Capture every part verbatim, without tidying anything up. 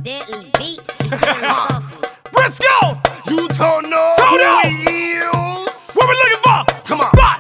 Deadly beats. Briscoe! You don't know Toto! who he is. What we looking for? Come on. Bot!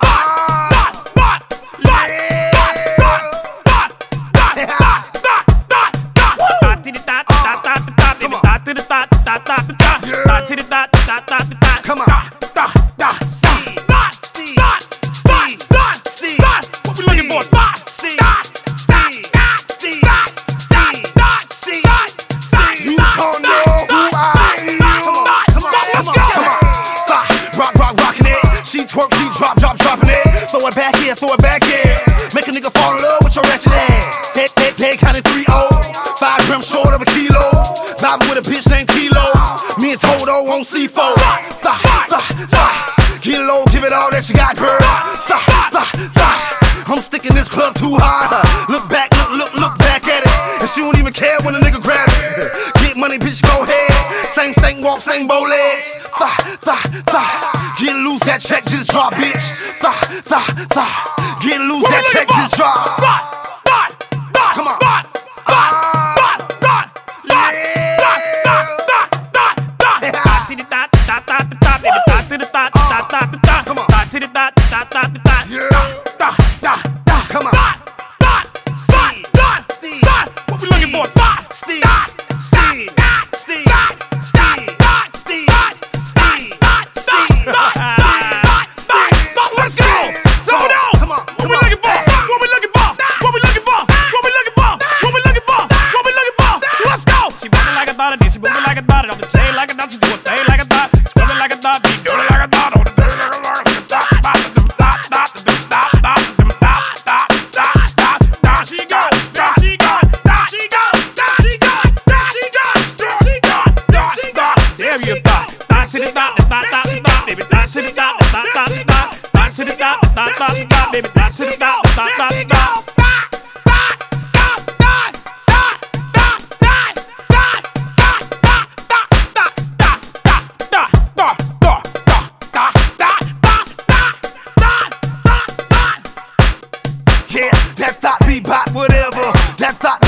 Ah. Bot! Bot! Bot! Yeah. Bot! Bot! Bot! Bot! Bot! Bot! Bot! Bot to the dot, dot, dot, dot, Come on. dot to the dot, dot, dot, dot, Yeah. dot to the dot, dot, dot, dot. Come on. Dot, dot, dot, Steve. dot, Steve. dot, dot, Steve. dot, Steve. dot. What we looking for? Dot! Steve. Dot! Steve. Dot! Steve. Dot! Steve. Dot! Steve. Dot! Dot! You Dot! don't Dot! know who Dot! I am. Dot! Come on, Dot! Let's come go! on, come on. Thought, rock, rock, rockin' it. She twerk, she drop, drop, dropping it. Throw it back here, throw it back here. Make a nigga fall in love with your ratchet ass. Head, head, head, counting three oh. Five grams short of a kilo. Vibing with a bitch named Kilo. Me and Toto on C four. Thought, thought, thought. Get low, give it all that you got, girl. Thought, thought, thought. I'm sticking this club too hard. Look back, look, look, look back at it. And she won't even care when a nigga grab it. Get money, bitch, go ahead. Same stank walk, same bow legs. Thought, thought, thought. Get loose, that check just drop, bitch. Thought, thought, thought. Get loose, that check just drop. Bot! Bot! Bot! Come on. Bot! Bot! Bot! Bot! Bot! Yeah. Dot! Dot! Dot! Dot! Dot! Dot to the dot, dot, dot, dot, baby. Dot to the dot, dot, dot, dot. Come on. Dot to the dot, dot, dot, dot. Yeah. Dot! Dot! Dot! Come on. Dot! Dot! Dot! Dot! Steve. Dot! What we looking for? Dot! Steve. Dot! Steve. Dot! Steve. Dot! Steve. Dot! Steve. Dot! Steve. Dot! Dot! Steve. Dot! Steve. Dot! Dot! Dot! Let's go! Toto! Come on. What Come we on. looking for? What we looking for? What we looking for? What we looking for? What we looking for? What we looking for? Let's go! She moving like a thought, and then she moving like a thought, off the chain like a thought, she do a thing like a thought, she moving like a thought, be doing it like a thought, on the dirty like a thought, dot, dot, dot, dot, dot, dot, dot, dot, dot, dot, dot, she got, dot, she got, dot, she got, dot, she got, dot, she got, dot, she got, dot, she got. There you thought, dot to the dot, dot, dot, dot, baby, dot to the dot, dot, dot, dot, dot to the dot, dot, dot, dot, baby, dot to the dot, dot, dot, dot. Yeah, that thought be bot, whatever. That thought